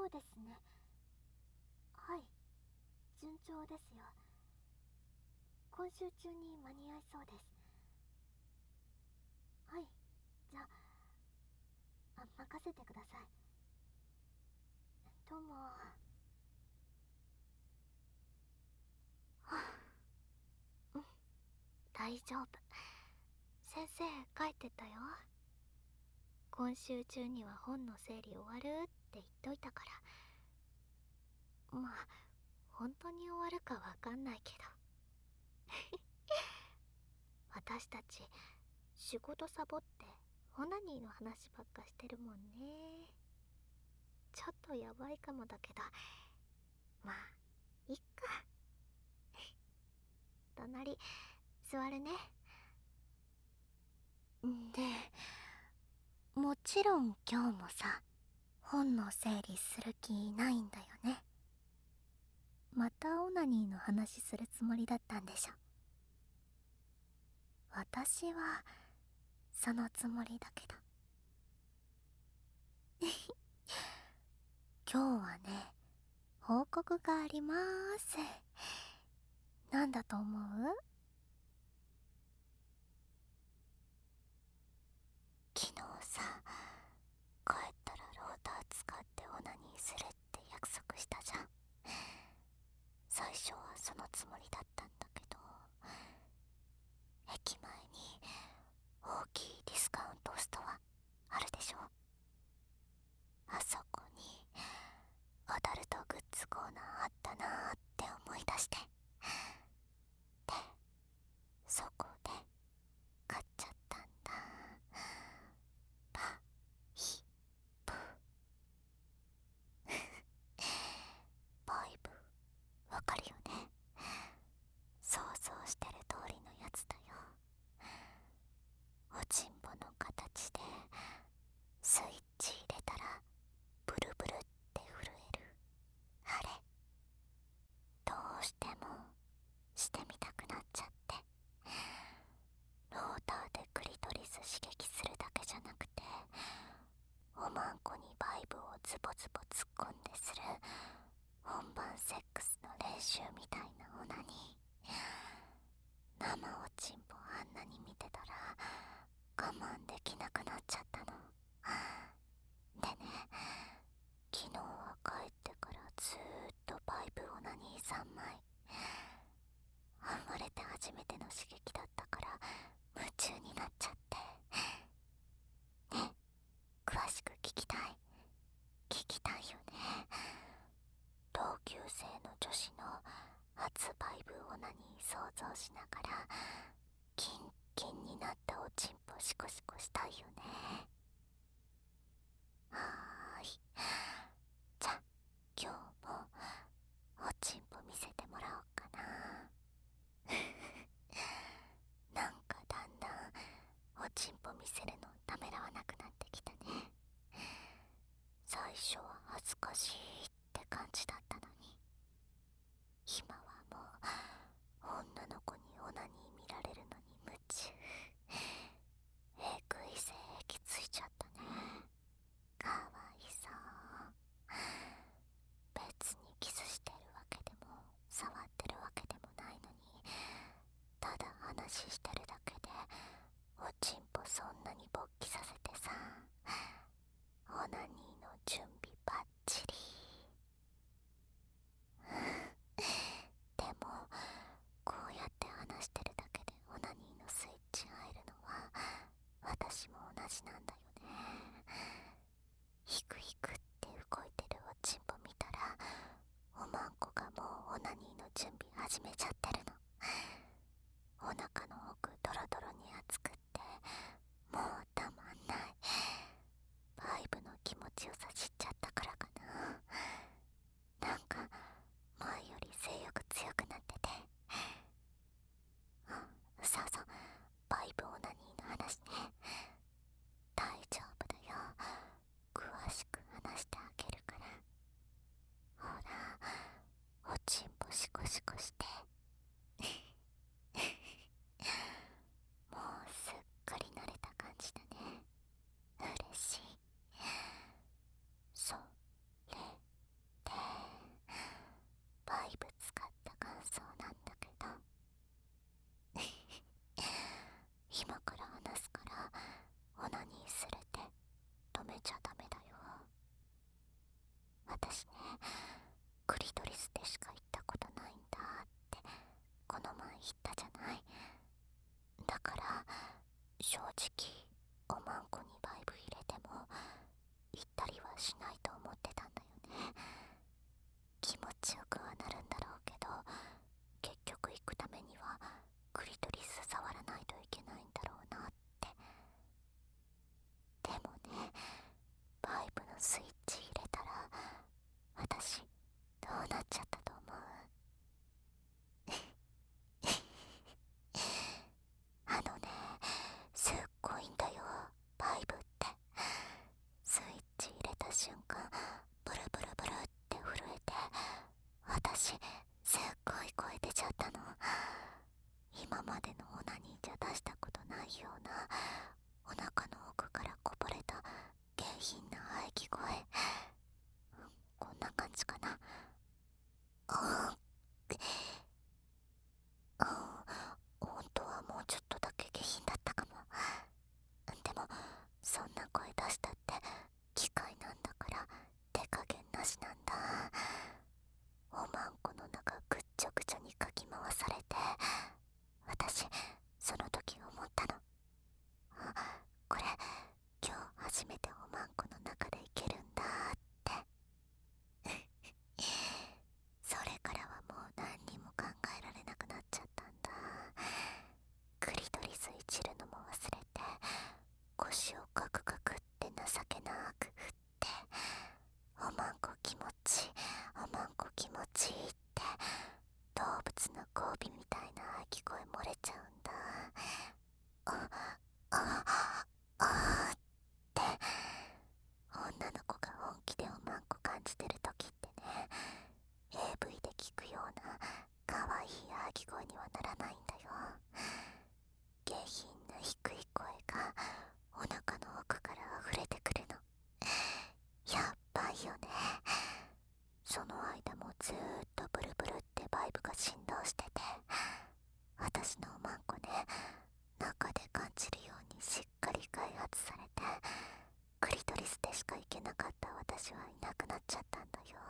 そうですね。はい、順調ですよ。今週中に間に合いそうです。はい、じゃあ、任せてください。どうも。うん、大丈夫。先生帰ってたよ。今週中には本の整理終わるって言っといたから。まあ本当に終わるかわかんないけど私たち仕事サボってオナニーの話ばっかしてるもんね。ちょっとやばいかもだけど、まあいっか。隣座るね。で、もちろん今日もさ、本の整理する気ないんだよね。またオナニーの話するつもりだったんでしょ。私はそのつもりだけど今日はね、報告があります。なんだと思う？昨日さ、帰ったらローター使ってオナニーするって約束したじゃん。最初はそのつもりだったんだけど、駅前に大きいディスカウントストアあるでしょ。あそこにアダルトグッズコーナーあったなーって思い出して、で、そこで買っちゃったんだ。パイプパイプ、わかるよね。想像してる通りのやつだよ。おちんぽの形でスイッチ入れたらブルブルって震えるあれ。どうしてもしてみたくなっちゃって、ローターでクリトリス刺激するだけじゃなくて、おまんこにバイブをズボズボ突っ込んでする本番セックスの練習みたいなオナニー。生おちんぽあんなに見てたら我慢できなくなっちゃったの。でね、昨日は帰ってからずーっとバイブオナニー3枚。生まれて初めての刺激だったから夢中になっちゃって。ね、詳しく聞きたいよね。同級生の女子の初バイブオナニー想像しながらキンキンになったおちんぽシコシコしたいよね。はーい、じゃあ今日もおちんぽ見せてもらおうかな。なんかだんだんおちんぽ見せるのためらわなくなってきたね。最初は恥ずかしいって感じだったのに、今はもう女の子にオナニー見られるのに夢中。えぐい精液ついちゃったね。かわいそう。別にキスしてるわけでも触ってるわけでもないのに、ただ話してるだけでおちんぽそんなに勃起させてさ、オナニーの準備バッチリ。でもこうやって話してるだけでオナニーのスイッチ入るのは私も同じなんだよね。ヒクヒクって動いてるおちんぽ見たら、おまんこがもうオナニーの準備始めちゃってるの。お腹の奥ドロドロに熱くってもうたまんない。バイブの気持ちよさ知っちゃったからかな。なんか前より性欲強くなってて。そうそう、バイブオナニーの話ね。大丈夫だよ、詳しく話してあげるから。ほら、おちんぽシコシコしてもうすっかり慣れしないと思ってたんだよね。気持ちよくはなるんだろうけど、結局行くためにはクリトリス触らないといけないんだろうなって。でもね、パイプのスイッチ入れたら私どうなっちゃったと思う？あのね、すっごいんだよ、パイプって。スイッチ入れた瞬間、ブルブルブルって震えて、私すっごい声出ちゃったの。今までのオナニーじゃ出したことないような、お腹の奥からこぼれた下品な喘ぎ声。こんな感じかな。本当はもうちょっとだけ下品だったかも。でもそんな声出したって機械なんだから手加減なしなんだ。おまんこの中ぐっちゃぐちゃにかき回されて、私その時思ったの。これ今日初めておまんこの中でいけるんだって。それからはもう何にも考えられなくなっちゃったんだ。クリトリスいじるのも忘れて、腰をガクガクって情けなく振って、おまんこ気持ちいい、おまんこ気持ちいいって動物の交尾みたいな鳴き声漏れちゃうんだ。って女の子が本気でおまんこ感じてる時ってね、AV で聞くような可愛い鳴き声にはならないんだよ。下品な低い声がお腹の奥から溢れてくるの。やっばいよね。その間もずーっとブルブルってバイブが振動してて、私のおまんこね、中で感じるようにしっかり開発されて、クリトリスでしか行けなかった私はいなくなっちゃったんだよ。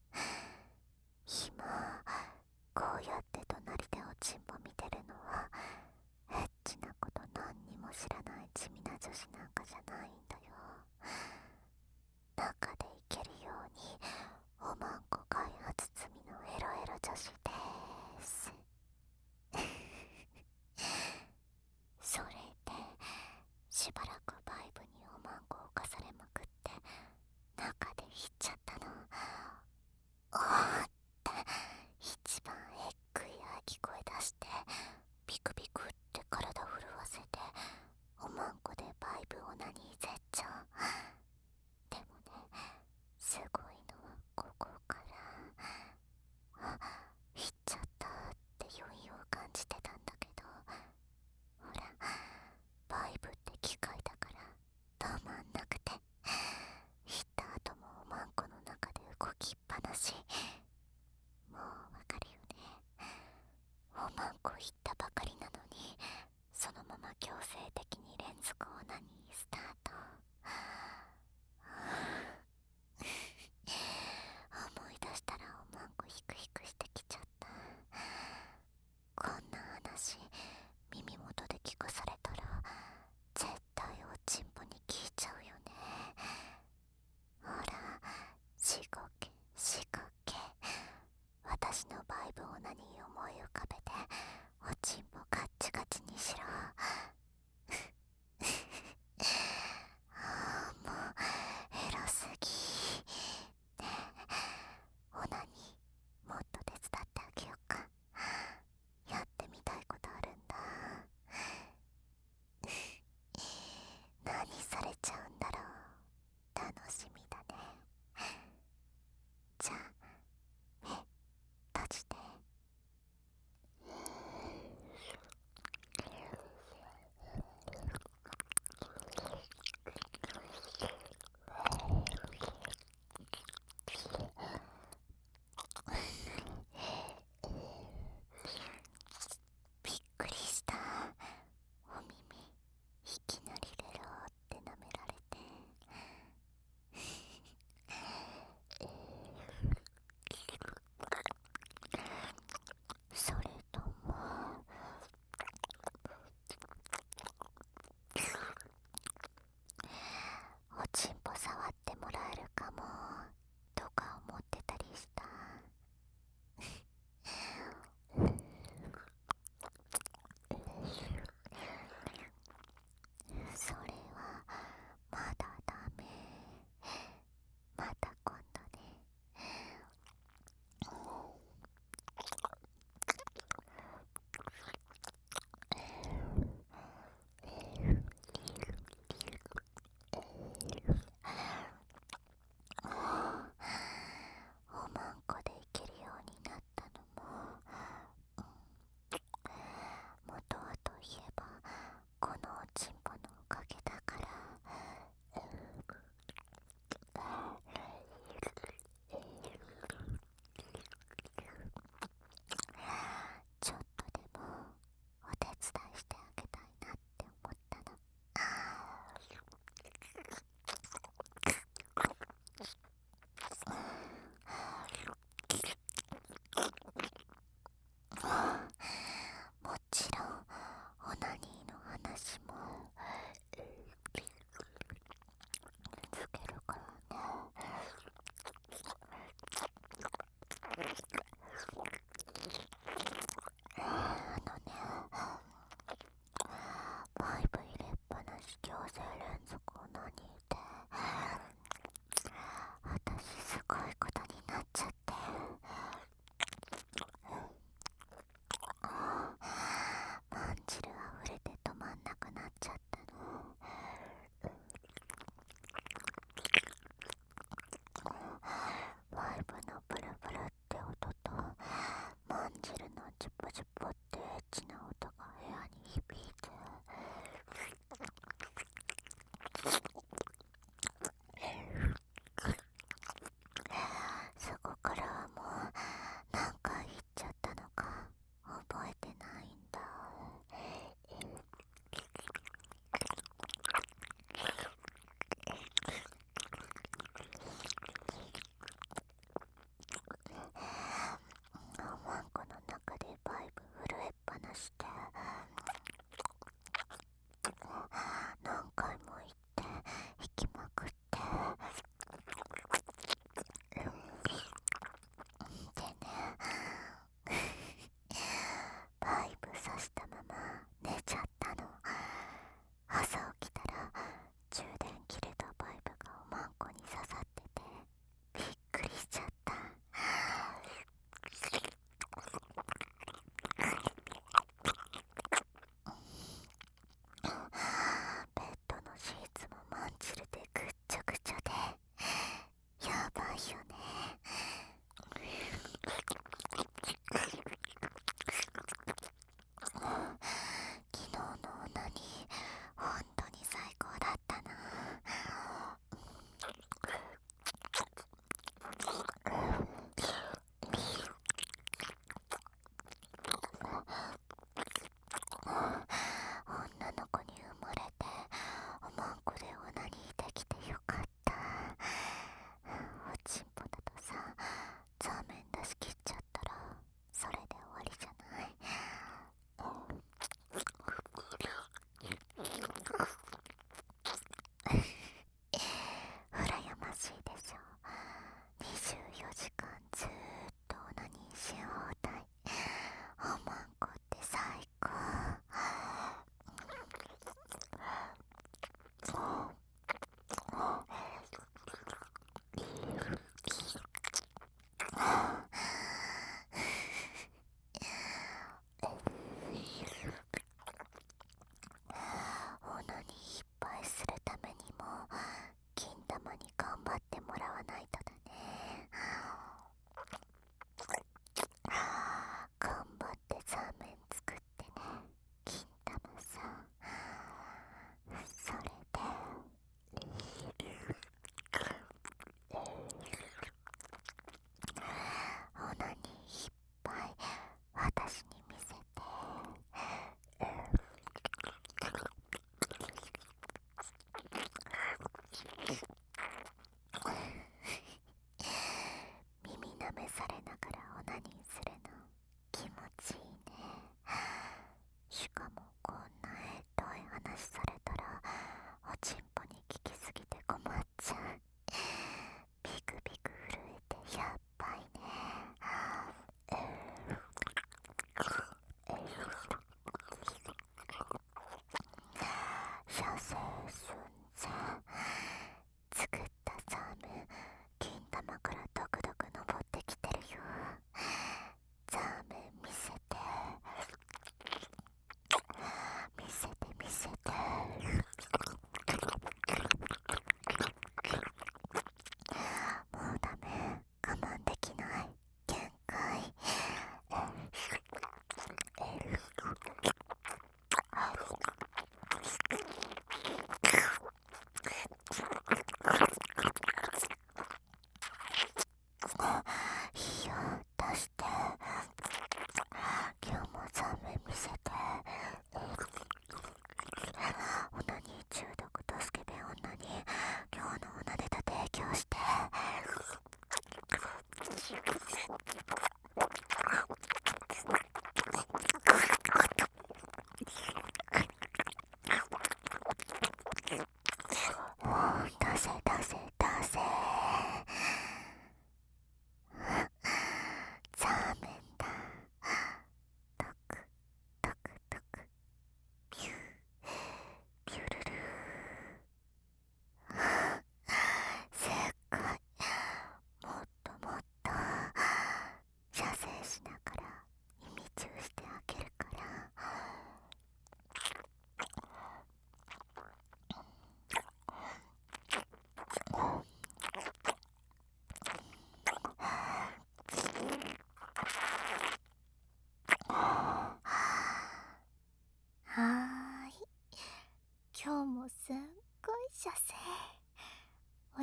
今こうやって隣でおちんぽ見てるのはエッチなこと何にも知らない地味な女子なんかじゃないんだよ。中でいけるようにおまんこ開発済みのエロエロ女子でーす。それでしばらくバイブにおまんこをかされまくって中でいっちゃったの。おーって一番えっぐ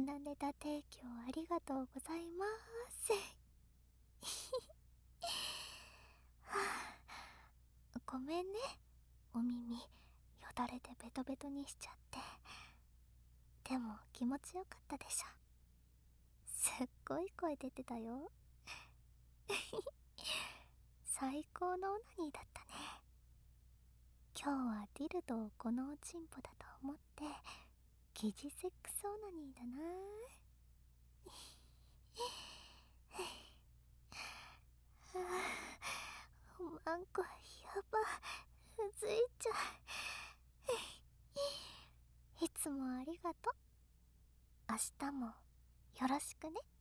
オナネタ提供ありがとうございます。はあ、ごめんね、お耳よだれでベトベトにしちゃって。でも気持ちよかったでしょ。すっごい声出てたよ。最高のオナニーだったね。今日はディルドをこのおちんぽだと思って疑似セックスオナニーだな。おまんこやば、うずいちゃう。いつもありがとう。明日もよろしくね。